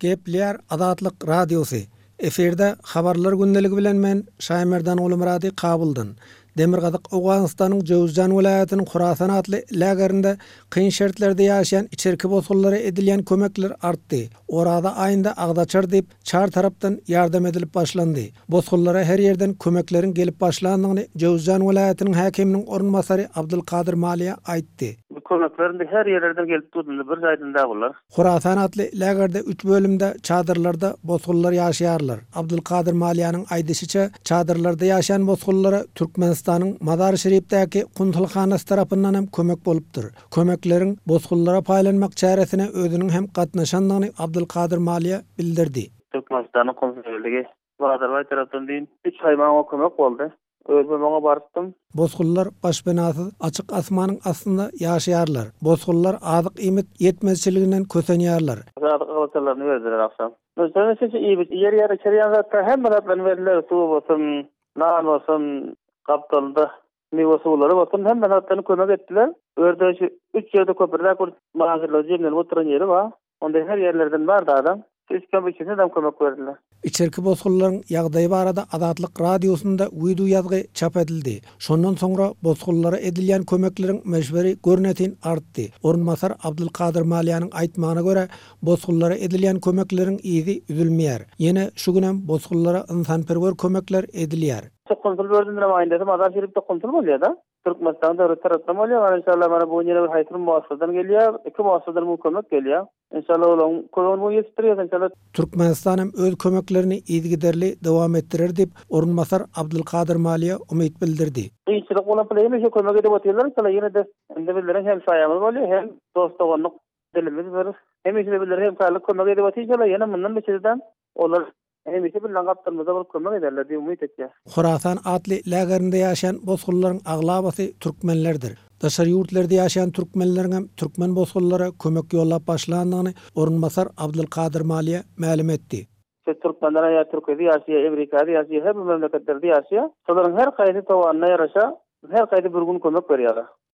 Gepler Adatlyk Radiosu. Eferde habarlar gündəligi bilen men Şaymerdan Ulumradi Kabuldan. Demirgazyk Awganistanyň Jowzjan welaýatynyň Hurasan adly lagerinde kyn şertlerde ýaşaýan içerki bozgullary edilýän kömekler artdy. Orada aýynda Agdaçar diýip çar tarapdan ýardam edilip başlandy. Bozgullara her ýerden kömeklerin gelip başlandygyny Jowzjan welaýatynyň häkiminiň ornmasary Abdulkadir Maliýa aýtdy. Kömeklerin her ýerlerden gelip durdy, bir zaýdynda bolar. Hurasan adly lagerde 3 bölümde çadırlarda bozgullar ýaşaýarlar. Abdulkadir Maliýanyň aýdysyça çadırlarda ýaşaýan bozgullara Türkmenistanyň Madar Şerifdäki Kuntulhanasy tarapyndan hem kömek bolupdyr. Kömeklerin bozgullara paýlanmak çäresine özüniň hem gatnaşandygyny Abdulkadir Maliýa bildirdi. Türkmenistanyň konsulligi Badarbaý tarapdan diýin 3 aýmaňa kömek boldy. Özüme bardım. Bozgullar başbenasız açık asmanyň astynda ýaşaýarlar. Bozgullar azyk iýmet ýetmezçiliginden kösenýärler. Azyk awatlaryny berdiler aksam. Özüne şeýle iýet ýer çerýän zatda hem bilen berdiler. Suw bolsun, nan bolsun, kaptalda mewa suwlary bolsun hem bilen kömek etdiler. Örde 3 ýerde köpürler magazynlar jemden oturan ýeri bar. Onda her ýerlerden bardy adam. İçerki bozgullaryň ýagdaýy barada Adatlyk Radiosunda video ýazgy çap edildi. Şondan soňra bozgullara edilýän kömekleriň meşberi görnetin artdy. Ornmasar Abdulkadir Maliýanyň aýtmagyna görä, bozgullara edilýän kömekleriň izi üzülmeýär. Ýene şu günem bozgullara ynsanperwer kömekler edilýär. Konsul bölüminde aýynda Madar Şerifde konsul bolýar da. Türkmenistanda tarapdan bolýar. İnşallah mana bu ýere bir haýsy muassasadan gelýär. Iki muassasadan bu kömek gelýär. İnşallah olaň kolonu ýetirýär inşallah. Türkmenistan hem öz kömeklerini izgiderli dowam etdirer diýip ornmasar Abdulkadir Maliýa umyt bildirdi. Ýetirip bolan bilen şu kömek edip otyrlar. İnşallah ýene de indi bildiren hem saýamyz bolýar, hem dostlugynyk dilimiz bar. Hem ýene bildiren hem sağlyk kömek edip otyrlar. Ýene mundan beçeden olar hemisi bilen gapdyrmyza bolup kömek ederler diýip umyt etýär. Hurasan adly lagerinde ýaşaýan bozgullaryň aglabasy türkmenlerdir. Daşary ýurtlarda ýaşaýan türkmenleriň hem türkmen bozgullara kömek ýollap başlandygyny ornmasar Abdulkadir Maliýa ma'lum etdi. Türkmenler ýa Türkiýede ýaşaýar, Amerikada ýaşaýar, her memleketlerde ýaşaýar. Şolaryň her gaýdy towanyna ýaraşa, her gaýdy bir gün kömek berýär.